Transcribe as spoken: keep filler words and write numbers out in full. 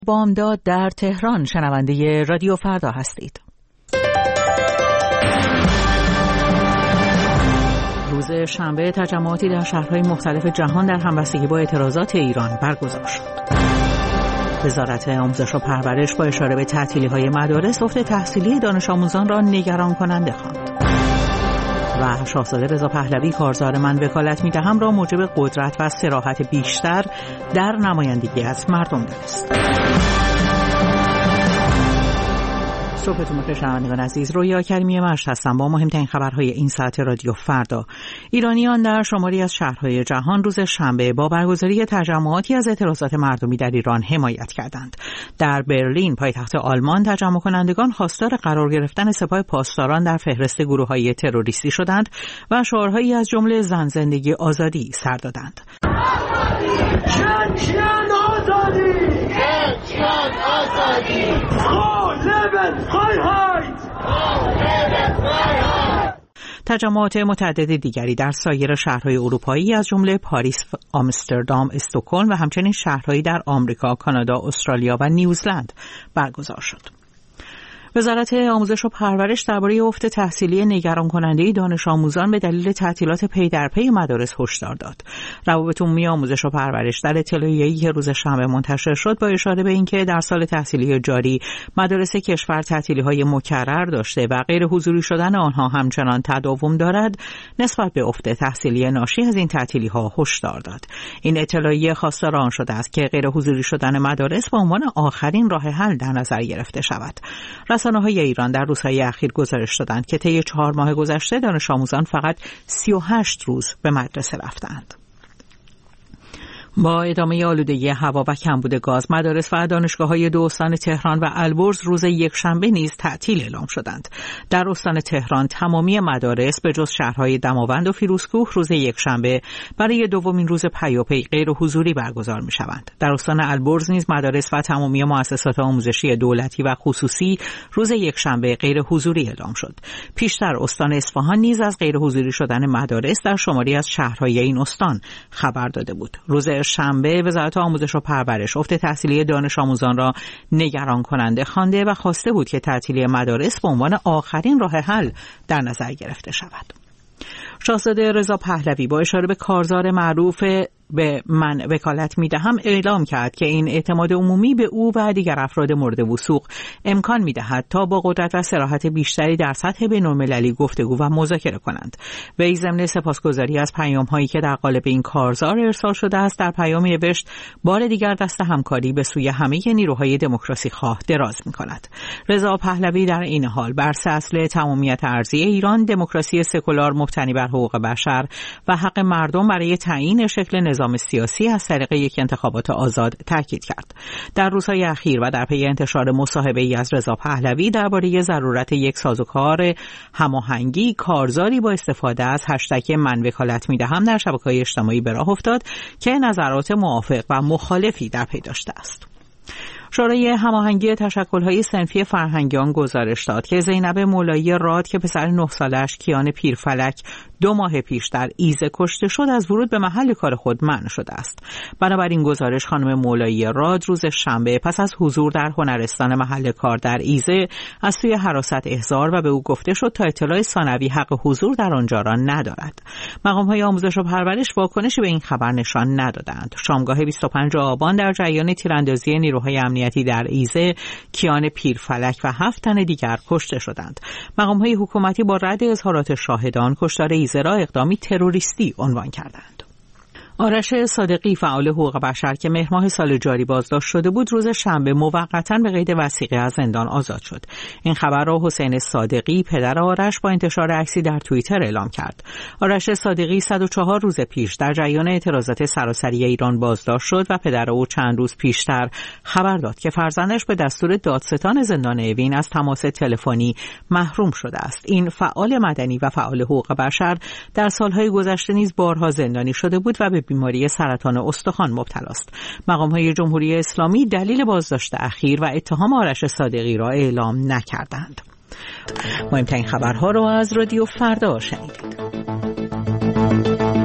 بامداد در تهران شنونده رادیو فردا هستید. روز شنبه تجمعاتی در شهرهای مختلف جهان در همبستگی با اعتراضات ایران برگزار شد. وزارت آموزش و پرورش با اشاره به تعطیلی‌های مدارس افت تحصیلی دانش آموزان را نگران کننده خواند. و شاهزاده رضا پهلوی کارزار من وکالت می‌دهم را موجب قدرت و صراحت بیشتر در نمایندگی از مردم دانست. صبحتون بخیر شنوندگان عزیز، رویا کریمی مشت هستم با مهمترین خبرهای این ساعت رادیو فردا. ایرانیان در شماری از شهرهای جهان روز شنبه با برگزاری تجمعاتی از اعتراضات مردمی در ایران حمایت کردند. در برلین پایتخت آلمان تجمع کنندگان خواستار قرار گرفتن سپاه پاسداران در فهرست گروه‌های تروریستی شدند و شعارهایی از جمله زن زندگی آزادی سر دادند. شن شن آزادی، شن شن آزادی، تجمعات متعدد دیگری در سایر شهرهای اروپایی از جمله پاریس، آمستردام، استکهلم و همچنین شهرهایی در آمریکا، کانادا، استرالیا و نیوزلند برگزار شد. وزارت آموزش و پرورش درباره افت تحصیلی نگران کننده دانش آموزان به دلیل تعطیلات پی در پی مدارس هشدار داد. روابط عمومی آموزش و پرورش در اطلاعیه‌ای که روز شنبه منتشر شد با اشاره به اینکه در سال تحصیلی جاری مدارس کشور تعطیلی‌های مکرر داشته و غیر حضوری شدن آنها همچنان تداوم دارد، نسبت به افت تحصیلی ناشی از این تعطیلی‌ها هشدار داد. این اطلاعیه خواستار آن شده است که غیر حضوری شدن مدارس به عنوان آخرین راه حل در نظر گرفته شود. رسانه‌های ایران در روزهای اخیر گزارش دادند که طی چهار ماه گذشته دانش آموزان فقط سی و هشت روز به مدرسه رفتند. با ادامه آلودگی هوا و کمبود گاز، مدارس و دانشگاه‌های دو استان تهران و البرز روز یکشنبه نیز تعطیل اعلام شدند. در استان تهران تمامی مدارس به جز شهرهای دماوند و فیروزکوه روز یکشنبه برای دومین روز پیاپی غیر حضوری برگزار می‌شوند. در استان البرز نیز مدارس و تمامی مؤسسات آموزشی دولتی و خصوصی روز یکشنبه غیر حضوری اعلام شد. پیشتر استان اصفهان نیز از غیر حضوری شدن مدارس در شماری از شهرهای این استان خبر داده بود. روز شنبه وزارت آموزش و پرورش افت تحصیلی دانش آموزان را نگران کننده خوانده و خواسته بود که تعطیلی مدارس به عنوان آخرین راه حل در نظر گرفته شود. شاهزاده رضا پهلوی با اشاره به کارزار معروف به من وکالت می‌دهم اعلام کرد که این اعتماد عمومی به او و دیگر افراد مورد وثوق امکان می‌دهد تا با قدرت و صراحت بیشتری در سطح بین‌المللی گفتگو و مذاکره کنند. وی ضمن سپاسگزاری از پیام‌هایی که در قالب این کارزار ارسال شده است در پیامی نوشت بار دیگر دست همکاری به سوی همه نیروهای دموکراسی خواه دراز می‌کند. رضا پهلوی در این حال بر اصل تمامیت ارضی ایران، دموکراسی سکولار مبتنی بر حقوق بشر و حق مردم برای تعیین شکل نظام سیاسی از طریق یک انتخابات آزاد تاکید کرد. در روزهای اخیر و در پی انتشار مصاحبه‌ای از رضا پهلوی درباره ضرورت یک سازوکار هماهنگی، کارزاری با استفاده از هشتگ من وکالت می‌دهم در شبکه‌های اجتماعی به راه افتاد که نظرات موافق و مخالفی در پی داشته است. شورای هماهنگی تشکل‌های صنفی فرهنگیان گزارش داد که زینب مولایی راد که پسر نه سالش کیان پیرفلک دو ماه پیش در ایزه کشته شد از ورود به محل کار خود منع شده است. بنابراین گزارش خانم مولایی راد روز شنبه پس از حضور در هنرستان محل کار در ایزه از سوی حراست احضار و به او گفته شد تا اطلاع ثانوی حق حضور در آنجا را ندارد. مقام‌های آموزش و پرورش واکنشی به این خبر نشان ندادند. شامگاه بیست و پنجم آبان در جریان تیراندازی نیروهای امنیتی در ایزه کیان پیرفلک و هفت تن دیگر کشته شدند. مقام‌های حکومتی با رد اظهارات شاهدان کشتار ایزه را اقدامی تروریستی عنوان کردند. آرش صادقی فعال حقوق بشر که مهر ماه سال جاری بازداشت شده بود روز شنبه موقتا به قید وثیقه از زندان آزاد شد. این خبر را حسین صادقی پدر آرش با انتشار عکسی در توییتر اعلام کرد. آرش صادقی صد و چهار روز پیش در جریان اعتراضات سراسری ایران بازداشت شد و پدر او چند روز پیشتر خبر داد که فرزندش به دستور دادستان زندان اوین از تماس تلفنی محروم شده است. این فعال مدنی و فعال حقوق بشر در سالهای گذشته نیز بارها زندانی شده بود و به بیماری سرطان استخوان مبتلا است. مقام‌های جمهوری اسلامی دلیل بازداشت اخیر و اتهام آرش صادقی را اعلام نکردند. مهمترین خبرها را از رادیو فردا شنیدید.